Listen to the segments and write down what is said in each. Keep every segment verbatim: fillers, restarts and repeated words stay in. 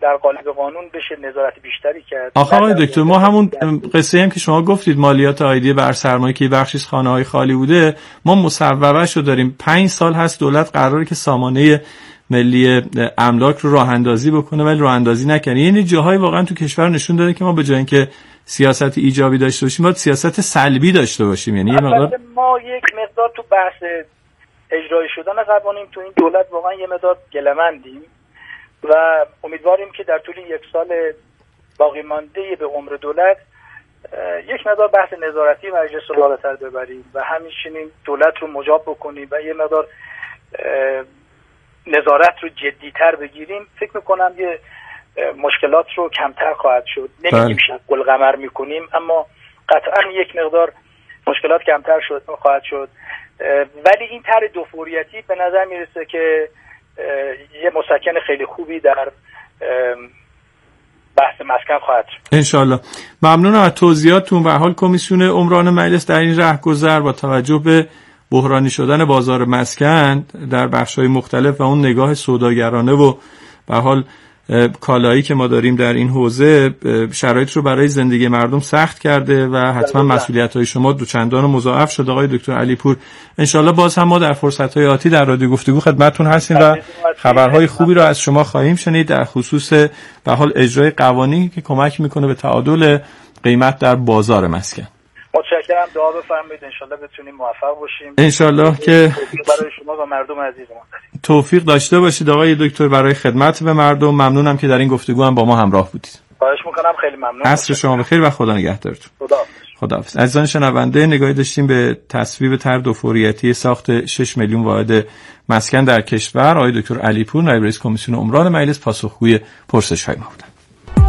در قالب قانون بشه نظارت بیشتری کرد. آخه آقای دکتر ما همون قصه هم که شما گفتید مالیات عایدی بر سرمایه که بخشی از خانه‌های خالی بوده، ما مصوبه‌شو داریم. پنج سال هست دولت قراره که سامانه ملی املاک رو راه اندازی بکنه ولی راه اندازی نکنه. یعنی جاهای واقعا تو کشور نشون داده که ما به جای اینکه سیاست ایجابی داشته باشیم باید سیاست سلبی داشته باشیم. یعنی یه مقدار ما یک مقدار تو بحث اجرایی شدن قوانین تو این دولت واقعا یه مقدار گله‌مندیم و امیدواریم که در طول یک سال باقی مانده به عمر دولت یک مقدار بحث نظارتی مجلس رو بالاتر ببریم و همچنین دولت رو مجاب بکنیم و یه مقدار نظارت رو جدی‌تر بگیریم. فکر میکنم یه مشکلات رو کمتر خواهد شد. نمیگیم شق القمر میکنیم اما قطعا یک مقدار مشکلات کمتر شد خواهد شد. ولی این طرح دو فوریتی به نظر میرسه که یه مسکن خیلی خوبی در بحث مسکن خواهد شد انشالله. ممنونم از توضیحاتتون. به حال کمیسیون عمران مجلس در این رهگذر با توجه به بحرانی شدن بازار مسکن در بخش‌های مختلف و اون نگاه سوداگرانه و به حال کالایی که ما داریم در این حوزه شرایط رو برای زندگی مردم سخت کرده و حتما مسئولیت‌های شما دوچندان و مضاعف شده آقای دکتر علیپور. انشالله باز هم ما در فرصت‌های آتی در رادیو گفتگو خدمتتون هستیم و خبرهای خوبی رو از شما خواهیم شنید در خصوص به حال اجرای قوانینی که کمک میکنه به تعادل قیمت در بازار مسکن. متشکرم. دعا بفرمایید انشالله بتونیم موفق باشیم. انشالله که برای شما و مردم عزیزمون توفیق داشته باشید آقای دکتر برای خدمت به مردم. ممنونم که در این گفتگو هم با ما همراه بودید. خواهش میکنم. خیلی ممنون. عصر شما بخیر و خدا نگهدارتون. خداحافظ. خداحافظ. عزیزان شنونده نگاهی داشتیم به تصویب طرح دو فوریتی ساخت شش میلیون واحد مسکن در کشور. آقای دکتر علیپور نایب رئیس کمیسیون عمران مجلس پاسخگوی پرسش‌های ما بودند.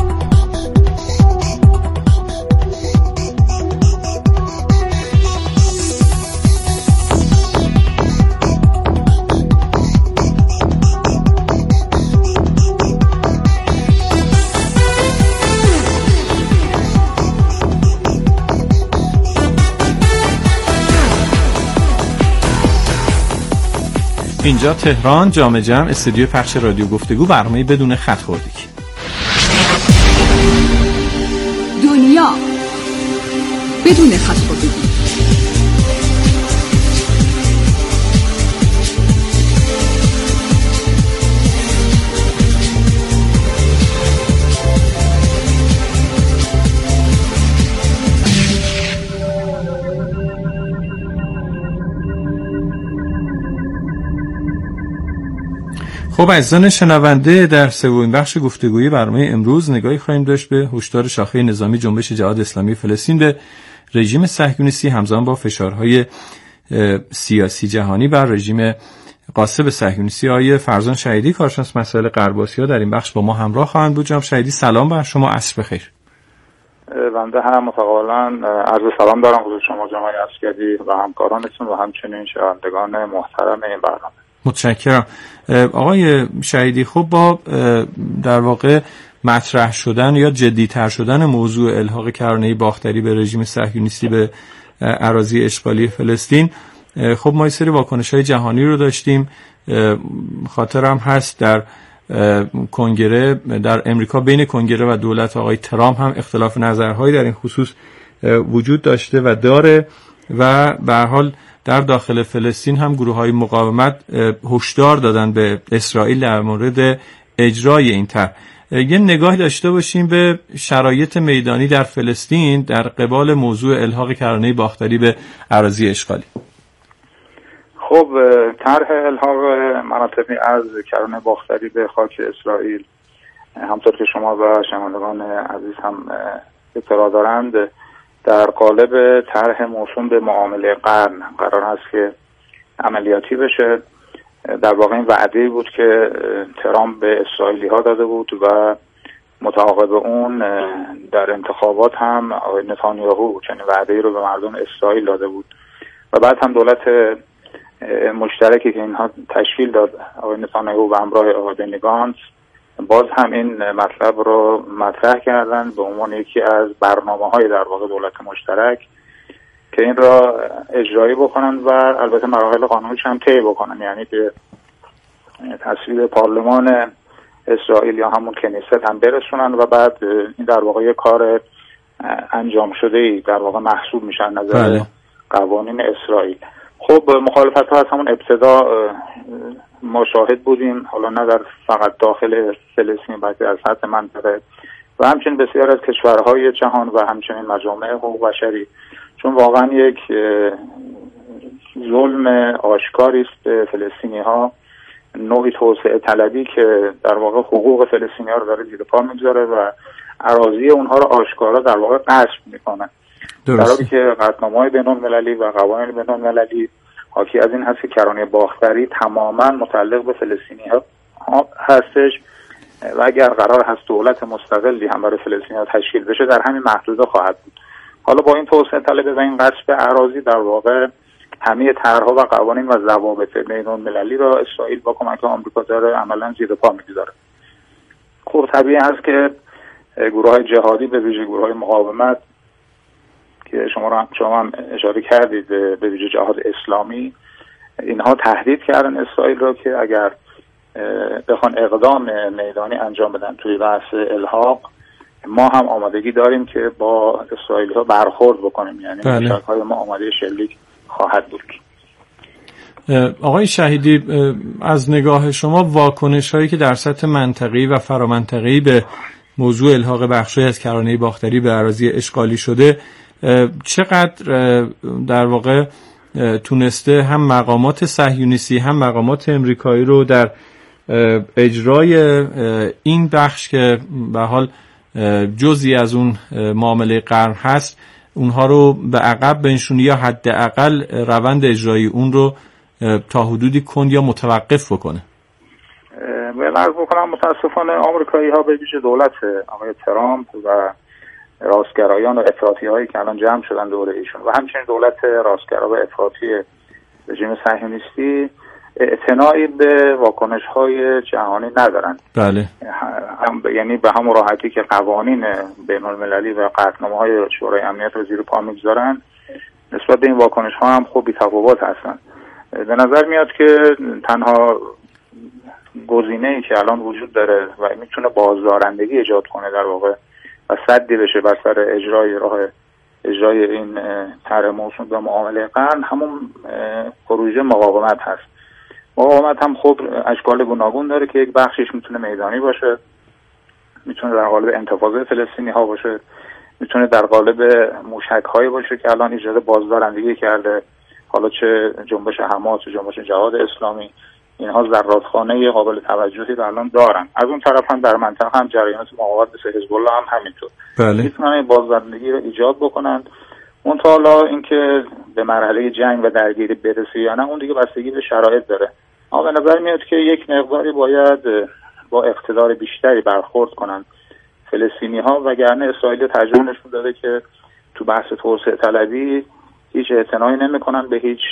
اینجا تهران جامع جمع استودیو پخش رادیو گفتگو برنامه بدون خط خوردگی. دنیا بدون خط خوردگی. خب عزیزان شنونده در سومین بخش گفتگویی برنامه امروز نگاهی خواهیم داشت به هشدار شاخه نظامی جنبش جهاد اسلامی فلسطین به رژیم صهیونیستی همزمان با فشارهای سیاسی جهانی بر رژیم غاصب صهیونیستی. آقای فرزان شهیدی کارشناس مسائل غرب آسیا در این بخش با ما همراه خواهند بود. جناب شهیدی سلام بر شما، عصر بخیر. بنده هم متقابلا عرض سلام دارم حضور شما جناب عسکری و همکارانتون و همچنین شنوندگان محترم این برنامه. متشکرم. آقای شهیدی خب با در واقع مطرح شدن یا جدی‌تر شدن موضوع الحاق کرانه باختری به رژیم صهیونیستی به اراضی اشغالی فلسطین، خب ما یه سری واکنش‌های جهانی رو داشتیم. خاطرم هست در کنگره در امریکا بین کنگره و دولت آقای ترامپ هم اختلاف نظرهایی در این خصوص وجود داشته و داره و به هر حال در داخل فلسطین هم گروه‌های مقاومت هشدار دادن به اسرائیل در مورد اجرای این طرح. یه نگاهی داشته باشیم به شرایط میدانی در فلسطین در قبال موضوع الحاق کرانه باختری به اراضی اشغالی. خب طرح الحاق مناطقی از کرانه باختری به خاک اسرائیل همطور که شما و شنوندگان عزیز هم اطلاع دارند در قالب طرح موسوم به معامله قرن قرار است که عملیاتی بشه. در واقع این وعده‌ای بود که ترامپ به اسرائیلی ها داده بود و متعاقب اون در انتخابات هم آقای نتانیاهو چنین وعده‌ای رو به مردم اسرائیل داده بود و بعد هم دولت مشترکی که اینها تشکیل داد آقای نتانیاهو و همراه آقای بنی گانتز باز هم این مطلب رو مطرح کردن به عنوان یکی از برنامه‌های در واقع دولت مشترک که این را اجرایی بکنن و البته مراحل قانونیش هم طی بکنن، یعنی به تصویب پارلمان اسرائیل یا همون کنیست هم برسونن و بعد این در واقع کار انجام شده ای در واقع محسوب میشن نظر بله. قوانین اسرائیل. خب مخالفت ها از همون ابتدا ما شاهد بودیم، حالا نه در فقط داخل فلسطین بلکه از سطح منطقه و همچنین بسیار از کشورهای جهان و همچنین مجامع حقوق بشری، چون واقعا یک ظلم آشکاری است به فلسطینی ها، نوعی توسعه طلبی که در واقع حقوق فلسطینی ها رو داره زیر پا میگذاره و اراضی اونها رو آشکارا در واقع غصب میکنه، در حالی که قطعنامه‌های بین‌المللی و قوانین بین‌المللی حاکی از این هست که کرانه باختری تماما متعلق به فلسطینی ها هستش و اگر قرار هست دولت مستقلی هم برای فلسطینی ها تشکیل بشه در همین محدوده خواهد بود. حالا با این توسعه طلبی و این غصب اراضی در واقع همه طرح‌ها و قوانین و ضوابط بین‌المللی را اسرائیل با کمک آمریکا داره عملاً زیر پا می‌گذاره. خب طبیعی است که گروه‌های جهادی به ویژه گروه‌های مقاومت که شما را شما هم اشاره کردید به ویژه جهاد اسلامی، اینها تهدید کردن اسرائیل را که اگر بخوان اقدام میدانی انجام بدن توی بحث الحاق، ما هم آمادگی داریم که با اسرائیلی ها برخورد بکنیم، یعنی موشک‌های ما آماده شلیک خواهد بود. آقای شهیدی، از نگاه شما واکنش هایی که در سطح منطقه‌ای و فرامنطقه‌ای به موضوع الحاق بخشی از کرانه باختری به اراضی اشغالی شده چقدر در واقع تونسته هم مقامات صهیونیستی هم مقامات امریکایی رو در اجرای این بخش که به حال جزئی از اون معامله قرن هست اونها رو به عقب بنشونی یا حداقل روند اجرایی اون رو تا حدودی کند یا متوقف بکنه؟ باید عرض بکنم متاسفانه آمریکایی ها به ویژه دولت آقای ترامپ و راستگرایان و افراطی هایی که الان جمع شدن دوره ایشون و همچنین دولت راستگرا و افراطی رژیم صهیونیستی اعتنایی به واکنش های جهانی ندارن. بله. هم یعنی به همون راحتی که قوانین بین المللی و قطعنامه های شورای امنیت رو زیر پا میگذارن، نسبت به این واکنش ها هم خوب بی‌تفاوت هستن. به نظر میاد که تنها گزینه‌ای که الان وجود داره و میتونه بازدارندگی ایجاد کنه در واقع و سدی بشه بر سر اجرای راه اجرای این طرح موسوم به معامله قرن، همون پروژه مقاومت هست. مقاومت هم خب اشکال گوناگون داره که یک بخشش میتونه میدانی باشه، میتونه در قالب انتفاضه فلسطینی ها باشه، میتونه در قالب موشک هایی باشه که الان ایجاد بازدارندگی کرده، حالا چه جنبش حماس و جنبش جهاد اسلامی، اینها زرادخانه قابل توجهی رو الان دارن. از اون طرف هم در منطقه هم جریانات مقاومت مثل حزب الله هم همینطور بله. میتونن بازدارندگی رو ایجاد بکنن. اون تا حالا اینکه به مرحله جنگ و درگیری برسه یا نه، اون دیگه بستگی به شرایط داره. اما به نظر میاد که یک مقداری باید با اقتدار بیشتری برخورد کنن فلسطینی ها، وگرنه اسرائیل تجربه نشون داده که تو بحث توسعه طلبی هیچ اعتنایی نمیکنن به هیچ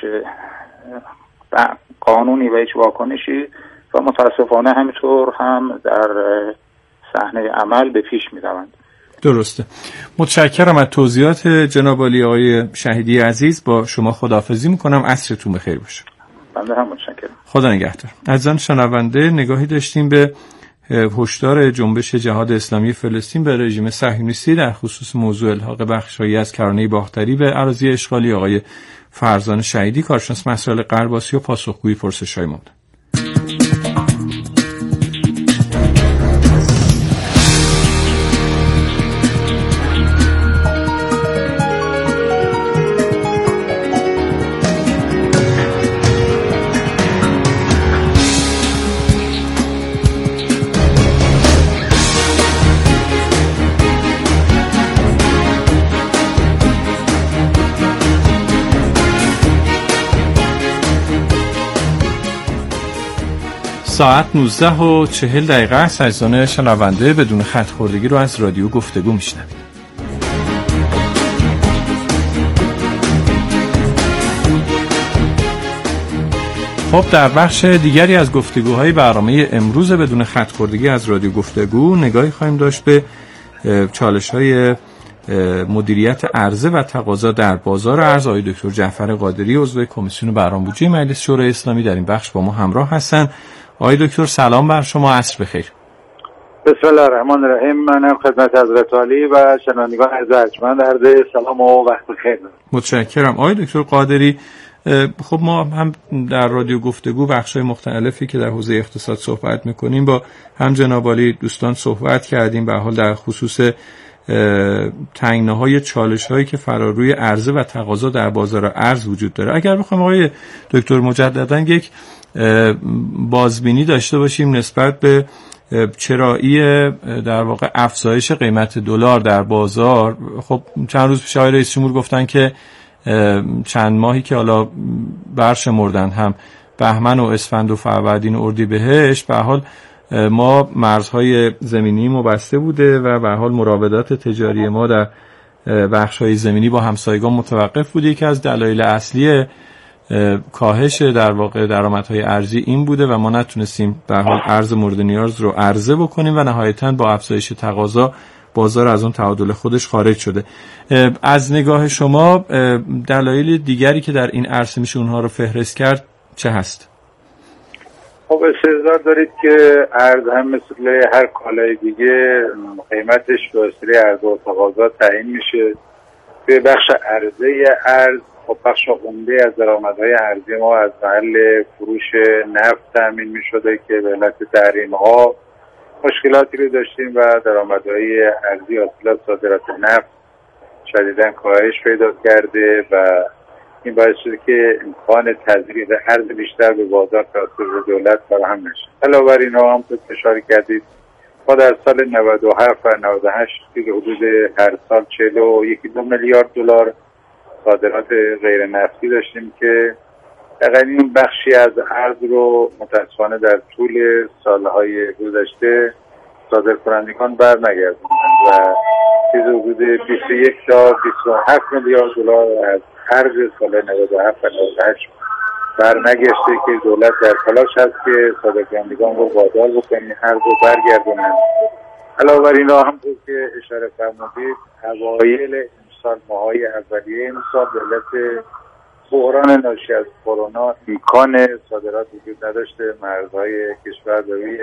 قانونی و هیچ واکنشی و متاسفانه همینطور هم در صحنه عمل به پیش میروند. درسته. متشکرم از توضیحات جناب عالی آقای شهیدی عزیز. با شما خداحافظی میکنم. عصرتون بخیر باشه. بنده هم متشکرم. خدا نگهدار. عزیزان شنونده، نگاهی داشتیم به هشدار جنبش جهاد اسلامی فلسطین به رژیم صهیونیستی در خصوص موضوع الحاق بخش‌هایی از کرانه باختری به اراضی اشغالی آقای فرزان شهیدی، کارشناس مسائل غرب‌آسیا و پاسخگوی پرسش‌های ما. ساعت نوزده و چهل دقیقه است. عزیزان شنونده، بدون خط خوردگی رو از رادیو گفتگو میشنوید. خب در بخش دیگری از گفتگوهای برنامه امروز بدون خط خوردگی از رادیو گفتگو نگاهی خواهیم داشت به چالش‌های مدیریت عرضه و تقاضا در بازار ارز. آقای دکتر جعفر قادری عضو کمیسیون برنامه‌بودجه مجلس شورای اسلامی در این بخش با ما همراه هستند. آقای دکتر سلام بر شما، عصر بخیر. بسم الله الرحمن الرحیم. منم خدمت حضرت عالی و شنوندگان ارجمند عرض سلام و وقت بخیر. متشکرم. آقای دکتر قادری، خب ما هم در رادیو گفتگو بخشای مختلفی که در حوزه اقتصاد صحبت میکنیم با هم جناب عالی دوستان صحبت کردیم، به حال در خصوص تنگناهای چالش‌هایی که فراروی عرضه و تقاضا در بازار ارز وجود داره. اگر بخوام آقای دکتر مجددا یک بازبینی داشته باشیم نسبت به چرایی در واقع افزایش قیمت دلار در بازار، خب چند روز پیش آقای رئیس جمهور گفتن که چند ماهی که حالا برشمردن، هم بهمن و اسفند و فروردین و اردیبهشت، به حال ما مرزهای زمینی ما بسته بوده و به حال مراودات تجاری ما در بخش‌های زمینی با همسایگان متوقف بوده. یکی از دلایل اصلی کاهش در واقع درآمدهای ارزی این بوده و ما نتونستیم به حال ارز مورد نیاز رو عرضه بکنیم و نهایتاً با افزایش تقاضا بازار از اون تعادل خودش خارج شده. از نگاه شما دلایل دیگری که در این عرصه میشه اونها رو فهرست کرد چه هست؟ خب استحضار دارید که ارز هم مثل هر کالای دیگه قیمتش به وسیله عرضه و تقاضا تعیین میشه. به بخش عرضه ارز، خب بخش عمده از درآمدهای ارزی ما از محل فروش نفت تامین میشده که به علت تحریم‌ها مشکلاتی رو داشتیم و درآمدهای ارزی حاصل صادرات نفت شدیداً کاهش پیدا کرده و این باعث شده که امکان تزریق ارز بیشتر به بازار توسط دولت فراهم نشه. علاوه بر اینها هم تو اشاره کردید ما در سال نود و هفت و نود و هشت که حدود هر سال چهل و یک دو میلیارد دلار صادرات غیر نفتی داشتیم که تقریباً بخشی از ارز رو متاسفانه در طول سالهای گذشته صادرکنندگان برنگردوندن و چیز حدود بیست و یک تا بیست و هفت میلیارد دلار از ارز سال نود و هفت و نود و هشت برنگشته که دولت در تلاش هست که صادرکنندگان رو وادار بکنه ارز رو برگردونن. علاوه بر اینا هم بود که اشاره فرمودید اوایل امسال ماهای اولیه امسال دولت بحران ناشی از کرونا امکان صادرات وجود نداشته، مرزهای کشور به روی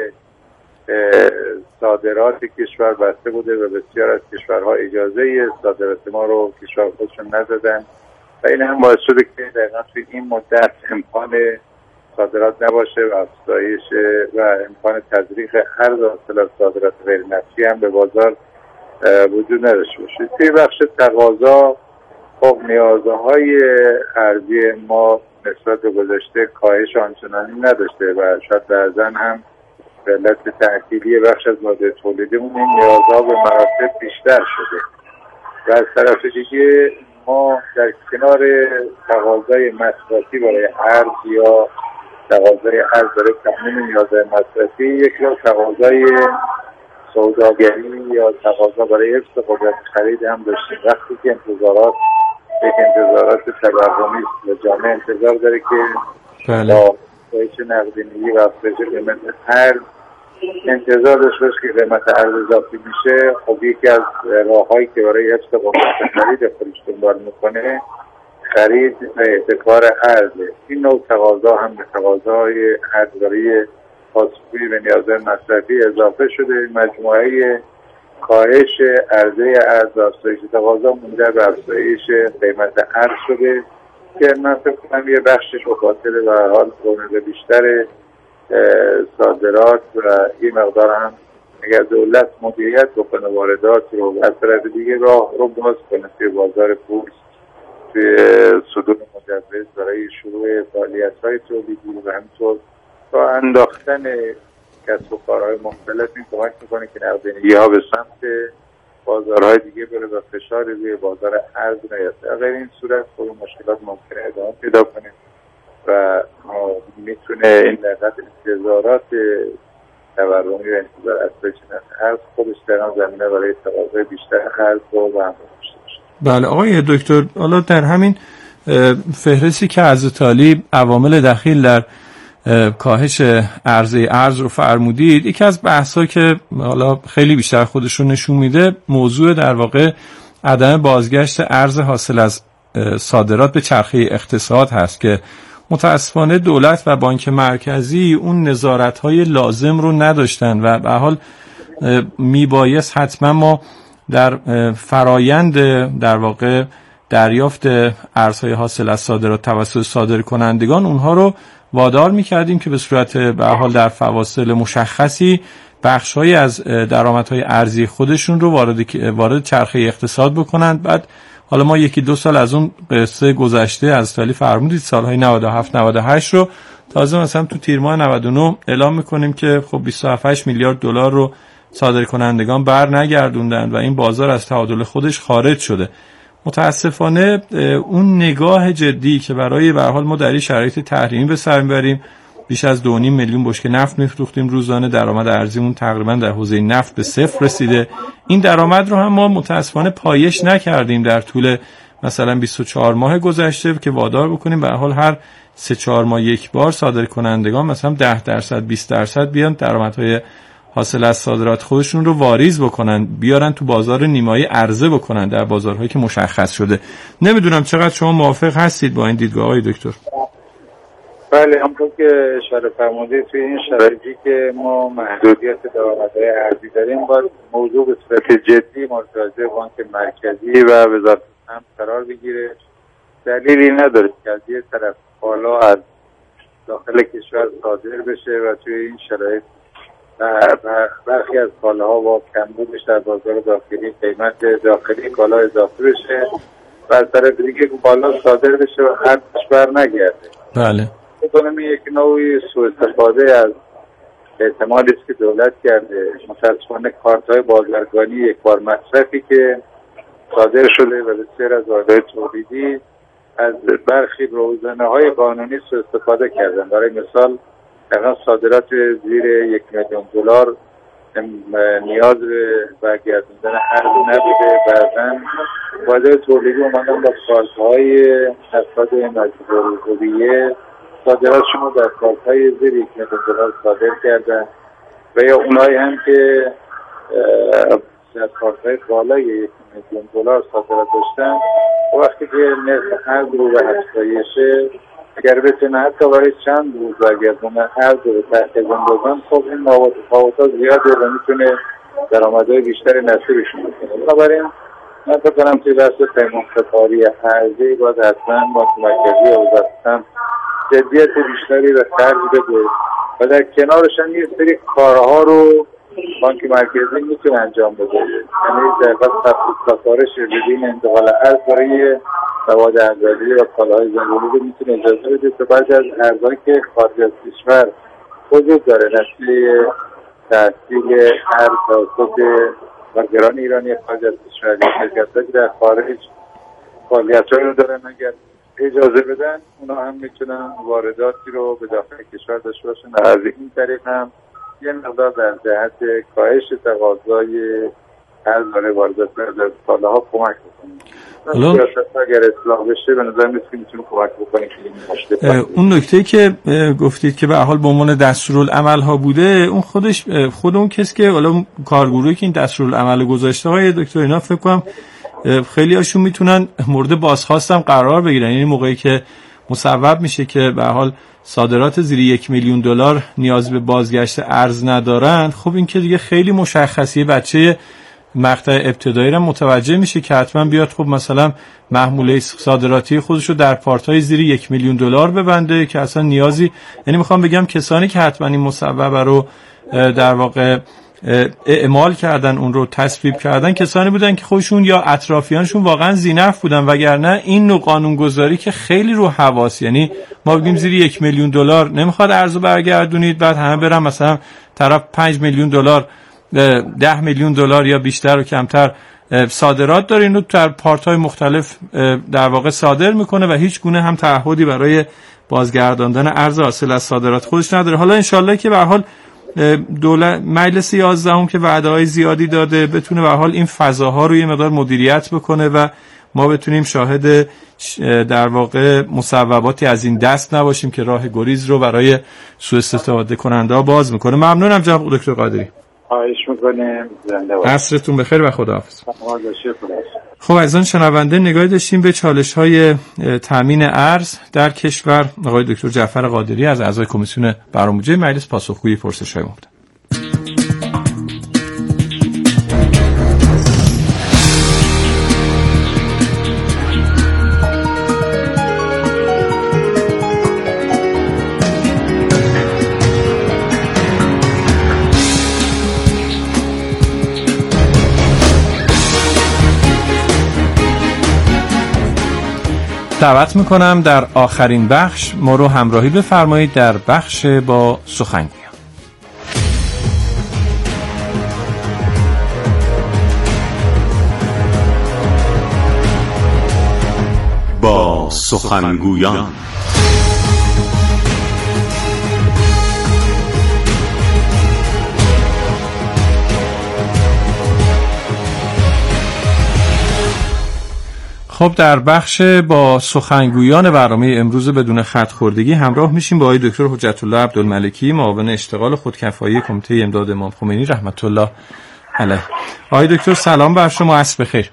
صادرات کشور بسته بوده و بسیار از کشورها اجازه صادرات ما رو کشور خودشون ندادن و این هم باعث شده که دقیقا توی این مدت امکان صادرات نباشه و افزایش و امکان تزریق ارز حاصل از صادرات غیر نفتی هم به بازار وجود نداشته باشه. توی بخش تقاضا خب نیازهای ارزی ما نسبت به گذشته کاهش آنچنانی نداشته و شاید بعضن هم به علت تعطیلی بخش از ماده تولیدیمون این نیازها به مراتب بیشتر شده و از طرف دیگه ما در کنار تقاضای مصرفی برای ارز یا تقاضای ارز برای تامین نیازهای مصرفی یک نوع تقاضای سوداگری یا تقاضا برای حفظ قدرت خرید هم داشتیم. وقتی که انتظارات یک انتظارات تورمی است و جامعه انتظار داره که بله. با افزایش نقدینگی و افزایش قیمت ارز انتظار داشته باشه که قیمت ارز اضافی میشه. خب یکی از راههایی که برای حفظ قدرت خرید خودش دنبال میکنه خرید و احتکار ارزه. این نوع تقاضا هم به تقاضای ارز برای پاسخگویی به نیازهای مصرفی اضافه شده. مجموعه کاهش عرضه ارز و افزایش تقاضا منجر به افزایش قیمت ارز شده که من فکر کنم یه بخشش به خاطر و حال رونق بیشتر صادرات و این مقدار هم اگر دولت مدیریت بکنه واردات رو از طرف دیگه راه رو باز کنه توی بازار بورس، توی صدور مجوز برای شروع فعالیت‌های تولیدی و همینطور با انداختن کسب و کارهای مختلف این کمک میکنه که نقدینگی‌ها به سمت بازارهای دیگه بره و فشار روی بازار ارز نیاد. اگر این صورت خود مشکلات ممکنه ادامه پیدا کنه و میتونه این نقد انتظارات تورمی و انتظار افزایش ارز خودش در زمینه برای تقاضای بیشتر ارز رو برآورده باشه. بله آقای دکتر، حالا در همین فهرستی که از تالی عوامل دخیل در کاهش عرضه ارز رو فرمودید، یکی از بحث‌ها که حالا خیلی بیشتر خودش رو نشون میده موضوع در واقع عدم بازگشت ارز حاصل از صادرات به چرخه اقتصاد هست که متاسفانه دولت و بانک مرکزی اون نظارت‌های لازم رو نداشتن و به حال میبایست حتما ما در فرایند در واقع دریافت ارزهای حاصل از صادرات توسط صادرکنندگان اونها رو وادار میکردیم که به صورت به هر حال در فواصل مشخصی بخش‌هایی از درآمدهای ارزی خودشون رو وارد وارد چرخه اقتصاد بکنند. بعد حالا ما یکی دو سال از اون قصه گذشته از سالی فرمودید سالهای نود و هفت نود و هشت رو تازه مثلا تو تیر ماه نود و نه اعلام میکنیم که خب بیست و هفت میلیارد دلار رو صادرکنندگان بر نگردوندن و این بازار از تعادل خودش خارج شده. متاسفانه اون نگاه جدی که برای به هر حال ما در این شرایط تحریمی به سر میبریم، بیش از دو و نیم میلیون بشکه نفت میفروختیم روزانه، درآمد ارزیمون تقریبا در حوزه نفت به صفر رسیده. این درآمد رو هم ما متاسفانه پایش نکردیم در طول مثلا بیست و چهار ماه گذشته که وادار بکنیم به هر حال هر سه چهار ماه یک بار صادرکنندگان مثلا ده درصد بیست درصد بیان درآمدهای حاصل از صادرات خودشون رو واریز بکنن، بیارن تو بازار نیمایی عرضه بکنن در بازارهایی که مشخص شده. نمیدونم چقدر شما موافق هستید با این دیدگاه آقای دکتر؟ بله، همونطور که اشاره فرمودید توی این شرایطی که ما محدودیت درآمدهای ارزی داریم باید موضوع به صورت جدی متوجه بانک مرکزی و وزارت سمت قرار بگیره. دلیلی نداره که از یه طرف کالا از داخل کشور صادر بشه و توی این شرایط برخی از کالاها با کمبودش در بازار داخلی قیمت داخلی کالا اضافه بشه و از طرف دیگه کالا صادر بشه و ارزش بر نگرده. بله. می‌کنم یک نوعی سوء استفاده از اعتمادی است که دولت کرده. متأسفانه کارت‌های بازرگانی یک بار مصرفی که صادر شده و بسیار از واحدهای تولیدی از برخی روزنه‌های قانونی سوء استفاده کردن. برای مثال تقریبا صادرات زیر یک میلیون دلار نیاز به برگردوندن ارز نبوده. بعداً واحدهای تولیدی اومدن با کارت‌های افراد مجبور الهویه صادراتشون رو در کارت‌های زیر یک میلیون دلار صادر کردن و یا اونایی هم که در کارت‌های بالای یک میلیون دلار صادرات داشتن و وقتی که نرخ ارز رو به افزایشه اگر بتونه حتی برای چند روز برگردونن ارز رو تحت بندازن، خب این تفاوت‌ها زیاده و میتونه درآمدهای بیشتری نصیبشون بکنه. بنابراین من فکر کنم توی بحث پیمان سپاری ارزی باید حتما بانک مرکزی و وزارت سمت جدیت بیشتری به خرج بده و در کنارش هم یه سری کارها رو بانک مرکزی میتونه انجام بده. یعنی در واقع سفارش بدین انتقال ارز برای مواد اولیه و کالاهای ضروری رو میتونه اجازه بده تا بعضی از ارزهایی که خارج از کشور وجود داره نتیجه تحصیل ارز توسط کارگران ایرانی خارج از کشور یا شرکت‌هایی که در خارج فعالیت‌هایی رو دارن اگر اجازه بدن اونا هم میتونن وارداتی رو به داخل کشور داشته باشن و از این طریق هم یه مقدار در جهت کاهش تقاضای ارز برای واردات از کالاها کمک بکنه. اگر اصلاح بشه به نظر میاد که میتونه کمک بکنه که این مشکل. اون نکته که گفتید که به هر حال به عنوان دستورالعمل ها بوده، اون خودش خود اون کسی که حالا کارگروهی که این دستورالعمل گذاشته های دکتر اینا فکر کنم خیلی هاشون میتونن مورد بازخواست هم قرار بگیرن. یعنی موقعی که مصوب میشه که به هر حال صادرات زیر یک میلیون دلار نیاز به بازگشت ارز ندارن، خب این که دیگه خیلی مشخصیه. بچه مقطع ابتدایی را متوجه میشه که حتما بیاد خب مثلا محموله صادراتی خودش رو در پارت‌های زیر یک میلیون دلار ببنده که اصلا نیازی، یعنی میخوام بگم کسانی که حتما این مصوبه رو در واقع اعمال کردن، اون رو تصویب کردن، کسانی بودن که خودشون یا اطرافیانشون واقعا ذی‌نفع بودن، وگرنه این نوع قانونگذاری که خیلی رو حواس، یعنی ما بگیم زیر یک میلیون دلار نمیخواد ارزو برگردونید، بعد همه برن مثلا طرف پنج میلیون دلار ده میلیون دلار یا بیشتر و کمتر صادرات داره، اینو در پارت‌های مختلف در واقع صادر میکنه و هیچ گونه هم تعهدی برای بازگرداندن ارز حاصل از صادرات خودش نداره. حالا انشالله که به هر حال دولت مجلس یازدهم که وعده‌های زیادی داده بتونه به هر حال این فضاها رو یه مقدار مدیریت بکنه و ما بتونیم شاهد در واقع مصوباتی از این دست نباشیم که راه گریز رو برای سوء استفاده کننده‌ها باز میکنه. ممنونم جناب دکتر قادری. خواهش میکنیم. زنده باشید. عصرتون بخیر و خداحافظ. خب از آن شنونده نگاهی داشتیم به چالش‌های تامین ارز در کشور. آقای دکتر جعفر قادری از اعضای کمیسیون برنامه‌ریزی مجلس پاسخگوی پرسش‌های ما بودند. دعوت میکنم در آخرین بخش ما رو همراهی بفرمایید در بخش با سخنگویان. با سخنگویان. خب در بخش با سخنگویان برنامه امروز بدون خط خوردگی همراه میشیم با آقای دکتر حجت الله عبدالملکی، معاون اشتغال خودکفایی کمیته امداد امام خمینی رحمت الله علیه. آقای دکتر سلام بر شما، عصر بخیر.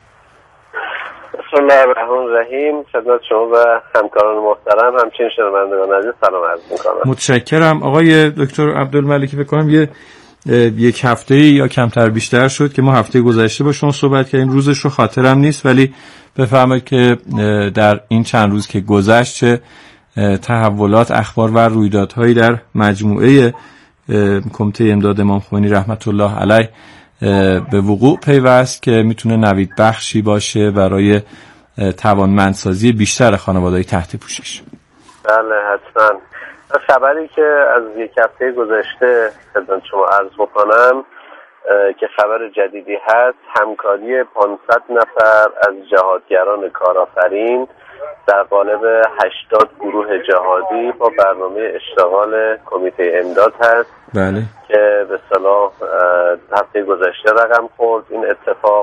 بسم الله الرحمن الرحیم. خدمت شما و همکاران محترم همچنین شنوندگان عزیز سلام عرض می‌کنم. متشکرم. آقای دکتر عبدالملکی فکر کنم یه یک هفته یا کمتر بیشتر شد که ما هفته گذشته با شما صحبت کردیم، روزش رو خاطرم نیست، ولی بفرمایید که در این چند روز که گذشت چه تحولات، اخبار و رویدادهایی در مجموعه کمیته امداد امام خمینی رحمت الله علیه به وقوع پیوست که میتونه نوید بخشی باشه برای توانمندسازی بیشتر خانواده‌های تحت پوشش. بله حتما. خبری که از یک هفته گذشته خدمت شما عرض بکنم که خبر جدیدی هست، همکاری پانصد نفر از جهادگران کارآفرین در قالب هشتاد گروه جهادی با برنامه اشتغال کمیته امداد هست. بله. که به اصطلاح هفته گذشته رقم خورد این اتفاق.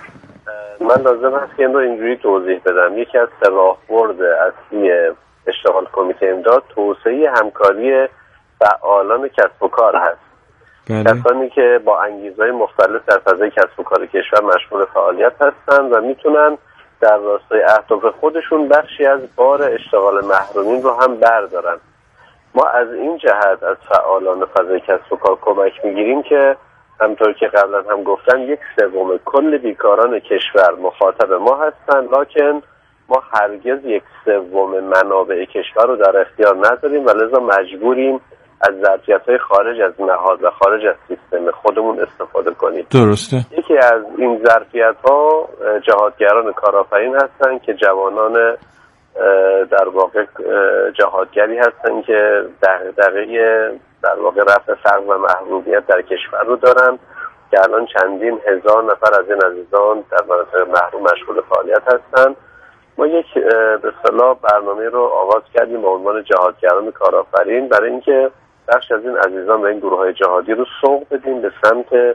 من لازم هست که این رو اینجوری توضیح بدم. یکی از راهبرد اصلی اشتغال کمیته امداد توسعه همکاری فعالان کسب و کار هست. بله. کسانی که با انگیزهای مختلف در فضای کسب و کار کشور مشغول فعالیت هستند و میتونن در راستای اهداف خودشون بخشی از بار اشتغال محرومین رو هم بردارن. ما از این جهت از فعالان فضای کسب و کار کمک میگیریم که همطور که قبلا هم گفتم یک سوم کل بیکاران کشور مخاطب ما هستن، لکن ما هرگز یک سوم منابع کشور رو در اختیار نداریم و لذا مجبوریم از ظرفیت‌های خارج از نهاد و خارج از سیستم خودمون استفاده کنیم. درسته. یکی از این ظرفیت‌ها جهادگران کارآفرین هستن که جوانان در واقع جهادگری هستن که دغدغه در واقع رفع فقر و محرومیت در کشور رو دارن که الان چندین هزار نفر از این عزیزان در مناطق محروم مشغول فعالیت هستن. ما یک به اصطلاح برنامه رو آغاز کردیم با عنوان جهادگران کارآفرین برای اینکه بخش از این عزیزان و این گروه‌های جهادی رو سوق بدیم به سمت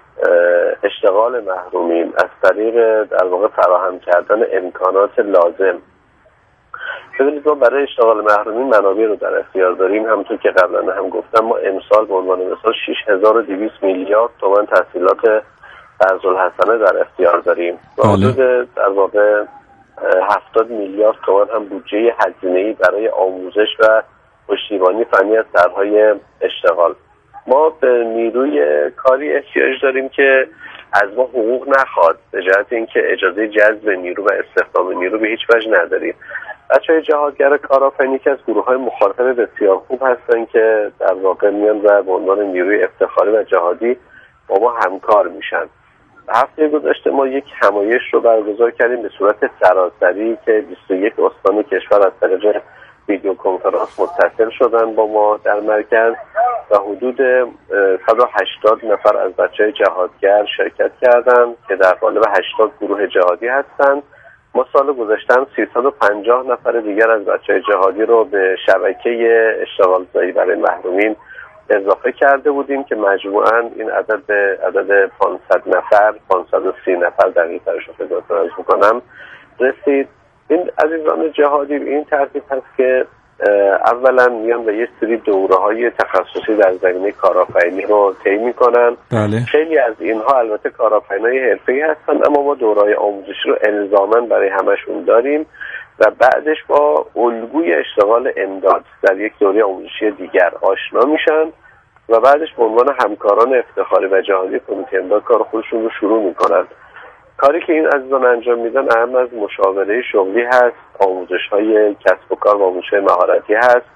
اشتغال محرومین از طریق در واقع فراهم کردن امکانات لازم. ببینید ما برای اشتغال محرومین منابع رو در اختیار داریم. همونطور که قبلا هم گفتم ما امسال به عنوان مثال شش هزار و دویست میلیارد تومان تسهیلات قرض‌الحسنه در اختیار داریم. حدود در واقع هفتاد میلیارد تومان هم بودجه هزینه‌ای برای آموزش و پشتیبانی فنی از طرح‌های اشتغال. ما به نیروی کاری احتیاج داریم که از ما حقوق نخواد، به جهت اینکه اجازه جذب نیرو و استخدام نیرو به هیچ وجه نداریم. بچه‌های جهادگر کارآفرینی که از گروه‌های مخاطب بسیار خوب هستن که در واقع میان و به عنوان نیروی افتخاری و جهادی با ما همکار میشن. هفته گذشته ما یک همایش رو برگزار کردیم به صورت سراسری که بیست و یک استان کشور از طریق ویدیو کنفرانس متصل شدن با ما در مرکز و حدود صد و هشتاد نفر از بچه‌های جهادگر شرکت کردند که در قالب هشتاد گروه جهادی هستند. ما سال گذشته سیصد و پنجاه نفر دیگر از بچه‌های جهادی رو به شبکه اشتغال زایی برای محرومین اضافه کرده بودیم که مجموعاً این عدد به عدد پانصد نفر، پانصد و سی نفر دقیق‌ترش رو خدمتتون عرض می‌کنم رسید. این عزیزان جهادی به این ترتیب هست که اولا میان و یه سری دوره‌های تخصصی در زمینه کارآفرینی رو طی می‌کنن. بله. خیلی از اینها البته کارآفرینای حرفه‌ای هستن، اما ما دوره‌های آموزشی رو الزاماً برای همشون داریم و بعدش با الگوی اشتغال امداد در یک دوره آموزشی دیگر آشنا میشن و بعدش به عنوان همکاران افتخاری و جهادی کمیته امداد کار خودشون رو شروع میکنن. کاری که این عزیزان انجام میدن اهم از مشاوره شغلی هست، آموزش‌های کسب و کار و آموزش‌های مهارتی هست،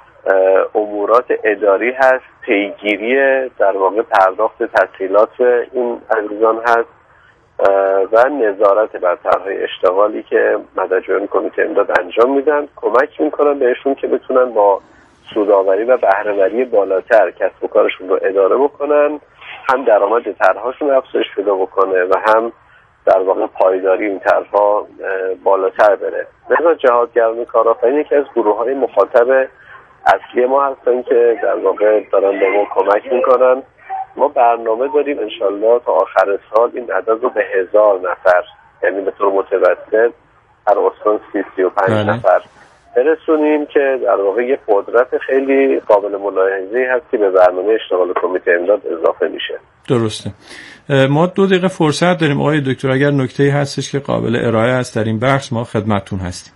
امورات اداری هست، پیگیری در واقع پرداخت تسهیلات این عزیزان هست و نظارت بر طرح‌های اشتغالی که مددجویان کمیته امداد انجام میدن، کمک میکنن بهشون که بتونن با سودآوری و بهره‌وری بالاتر کسب و کارشون رو اداره بکنن، هم درآمد طرح‌هاشون افزایش پیدا بکنه و هم در واقع پایداری این طرح‌ها بالاتر بره. مثلا جهادگران کارآفرین یکی از گروه‌های مخاطب اصلی ما هستن که در واقع دارن به ما کمک میکنن. ما برنامه داریم انشالله تا آخر سال این عدد رو به هزار نفر، یعنی به طور متوسط هر استان سی سی و پنج نفر برسونیم که در واقع یه قدرت خیلی قابل ملاحظه‌ای هست که به برنامه اشتغال کمیته امداد اضافه میشه. درسته. ما دو دقیقه فرصت داریم آقای دکتر، اگر نکته‌ای هستش که قابل ارائه است در این بخش ما خدمتتون هستیم.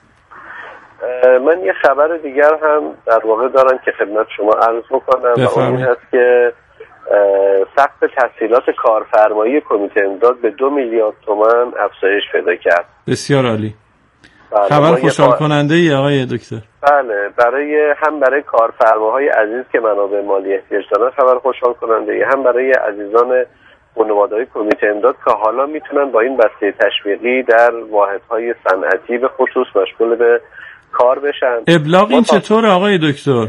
من یه خبر دیگر هم در واقع دارم که خدمت شما عرض بکنم و اون این هست که سقف تسهیلات کارفرمایی کمیته امداد به دو میلیارد تومان افزایش پیدا کرد. بسیار عالی. خبر خوشحال با... کننده ای آقای دکتر. بله، برای هم برای کارفرماهای عزیز که منابع مالی احتیاج دارن خبر خوشحال کننده ای، هم برای عزیزان خانواده‌های کمیته امداد که حالا میتونن با این بسته تشویقی در واحدهای صنعتی به خصوص مشغول به کار بشن. ابلاغ این چطور آقای دکتر؟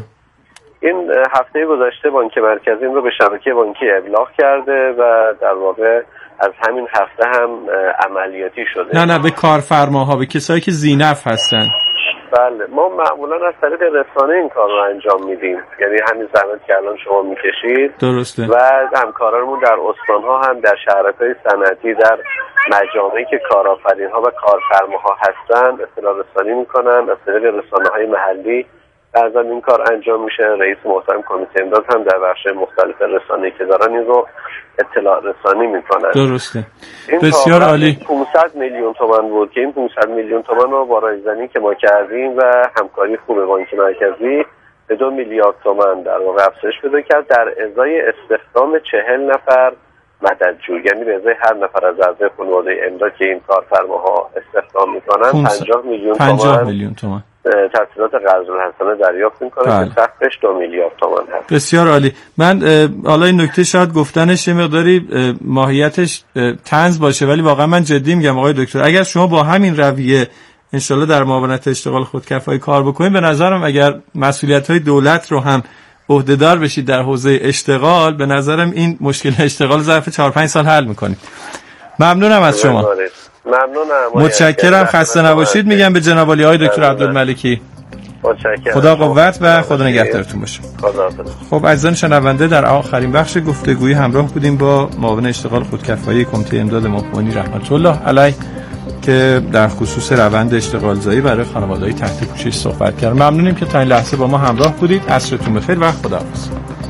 این هفته گذشته بانک مرکزی این رو به شبکه بانکی ابلاغ کرده و در واقع از همین هفته هم عملیاتی شده. نه نه به کارفرماها، به کسایی که ذی‌نفع هستن. بله، ما معمولا از طریق رسانه این کار رو انجام میدیم، یعنی همین زحمت که الان شما میکشید. درسته. و همکارانمون در استانها هم در شهرک‌های صنعتی در مجامعی که کارآفرین‌ها و کارفرماها هستن اطلاع رسانی میکنن، از طریق رسانه‌های محلی بعضا این کار انجام میشه. رئیس محترم کمیته امداد هم در بخش مختلف رسانه‌ای که دارن این رو اطلاع رسانی میکنن. درسته. بسیار عالی. پانصد میلیون تومان بود که این پانصد میلیون تومان رو با رایزنی که ما کردیم و همکاری خوب بانک مرکزی به دو میلیارد تومان در واقع افزایش پیدا کرد، در ازای استخدام چهل نفر مددجو، یعنی به ازای هر نفر از اعضای خانواده امداد که این کارفرماها استخدام میکنن پنجاه میلیون تومان پنجاه میلیون تومان تسهیلات قرض الحسنه دریافت میکنه که سقفش دو میلیارد تومان هست. بسیار عالی. من حالا این نکته شاید گفتنش یه مقداری ماهیتش طنز باشه، ولی واقعا من جدی میگم آقای دکتر، اگر شما با همین رویه انشالله در معاونت اشتغال خودکفایی کار بکنید، به نظرم اگر مسئولیت‌های دولت رو هم عهده‌دار بشید در حوزه اشتغال، به نظرم این مشکل اشتغال ظرف چهار پنج سال حل میکنید. ممنونم از شما. ممنونم. متشکرم. خسته نباشید میگم به جناب عالی آقای دکتر عبدالملکی. متشکرم. خدا قوت و خدا نگهدارتون باشه. خدا. خب عزیزان شنونده، در آخرین بخش گفتگویی همراه بودیم با معاون اشتغال خودکفایی کمیته امداد ماهوانی رحمت الله علیه که در خصوص روند اشتغال زایی برای خانواده‌های تحت پوشش صحبت کرد. ممنونیم که تا این لحظه با ما همراه بودید. عصرتون بخیر و خداحافظ.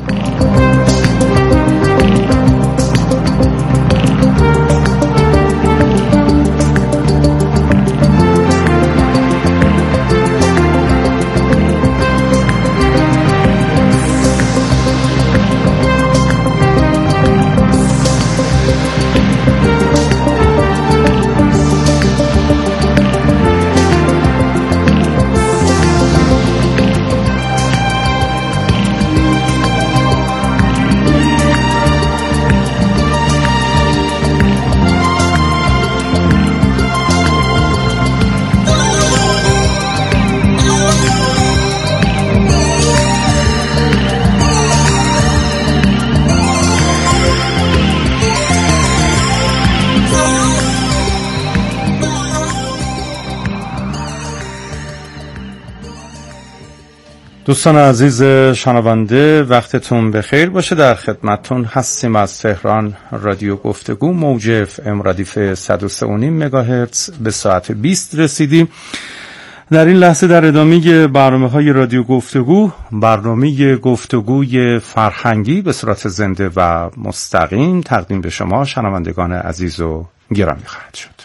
دوستان عزیز شنونده، وقتتون بخیر باشه. در خدمتتون هستیم از تهران رادیو گفتگو، موج اف ام ردیف صد و سه و نیم مگاهرتز. به ساعت بیست رسیدیم. در این لحظه در ادامه برنامه‌های رادیو گفتگو، برنامه گفتگوی فرهنگی به صورت زنده و مستقیم تقدیم به شما شنوندگان عزیز و گرامی خواهد شد.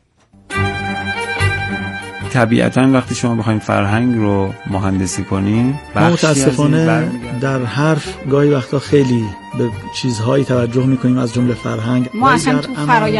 طبیعتاً وقتی شما بخواید فرهنگ رو مهندسی کنین، متاسفانه در حرف گاهی وقتا خیلی به چیزهایی توجه میکنیم از جمله فرهنگ. ما اصلا تو فرایند